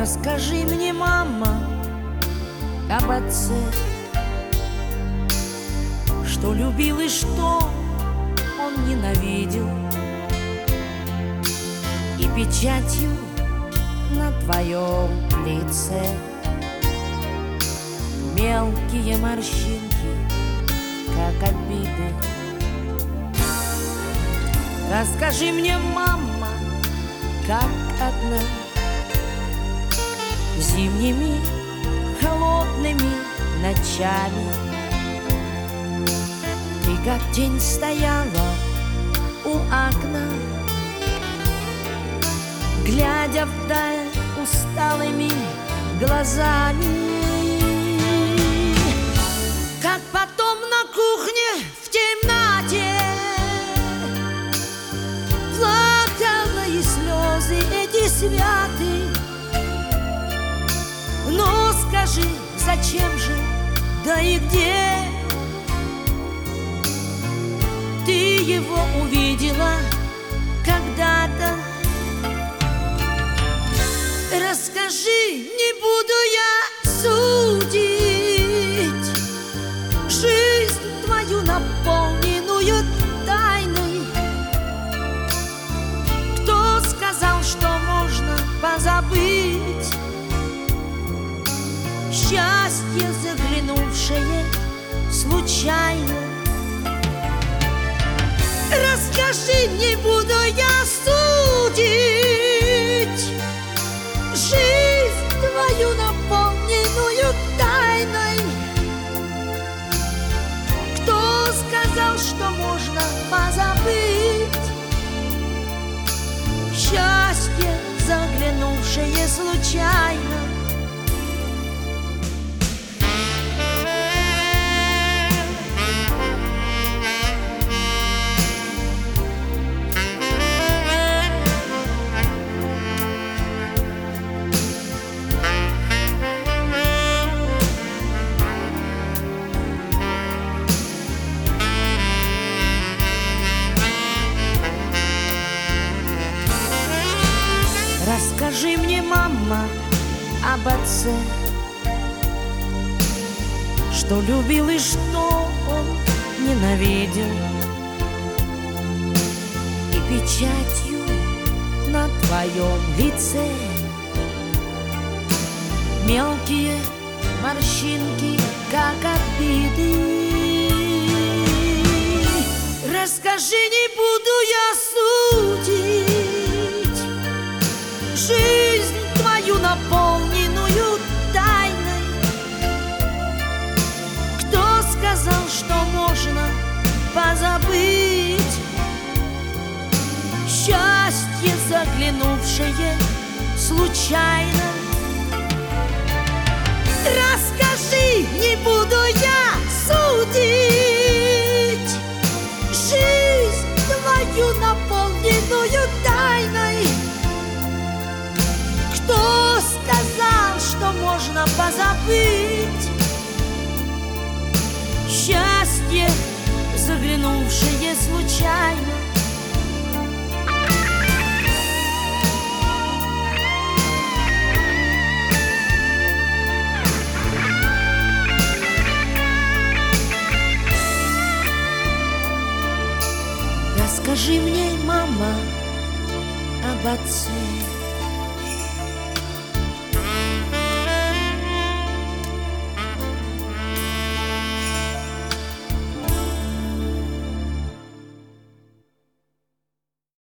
Расскажи мне, мама, об отце, что любил и что он ненавидел, и печатью на твоем лице мелкие морщинки, как обиды. Расскажи мне, мама, как одна зимними холодными ночами ты как тень стояла у окна, глядя вдаль усталыми глазами. Как потом на кухне в темноте плакала, и слезы эти святы. Но скажи, зачем же, да и где ты его увидела когда-то? Расскажи, не буду я судить жизнь твою, наполненную тайной. Кто сказал, что можно позабыть счастье, заглянувшее случайно? Расскажи, не буду я судить жизнь твою, наполненную тайной. Кто сказал, что можно позабыть счастье, заглянувшее случайно? Расскажи мне, мама, об отце, что любил и что он ненавидел, и печатью на твоем лице мелкие морщинки, как обиды. Расскажи, не буду я судить жизнь твою, наполненную тайной. Кто сказал, что можно позабыть счастье, заглянувшее случайно? Расскажи, не буду я судить жизнь твою, наполненную тайной. Кто сказал, что можно позабыть счастье, заглянувшее случайно? Расскажи мне, мама, об отце.